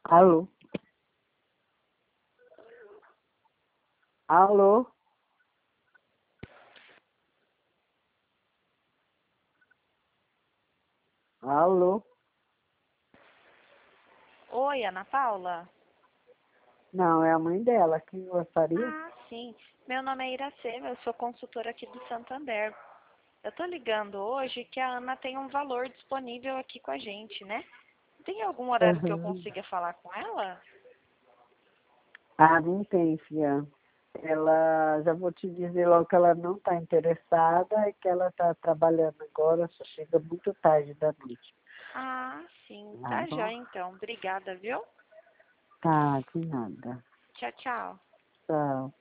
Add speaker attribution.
Speaker 1: Alô? Alô? Alô?
Speaker 2: Oi, Ana Paula?
Speaker 1: Não, é a mãe dela. Quem gostaria?
Speaker 2: Ah, sim. Meu nome é Iracema, eu sou consultora aqui do Santander. Eu tô ligando hoje que a Ana tem um valor disponível aqui com a gente, né? Tem algum horário que eu
Speaker 1: Aham.
Speaker 2: consiga falar com ela?
Speaker 1: Ah, não tem, filha. Ela, já vou te dizer logo que ela não está interessada e que ela está trabalhando agora, só chega muito tarde da noite.
Speaker 2: Ah, sim.
Speaker 1: Tá
Speaker 2: Tá
Speaker 1: bom?
Speaker 2: já então. Obrigada, viu?
Speaker 1: Tá, de nada.
Speaker 2: Tchau, tchau.
Speaker 1: Tchau.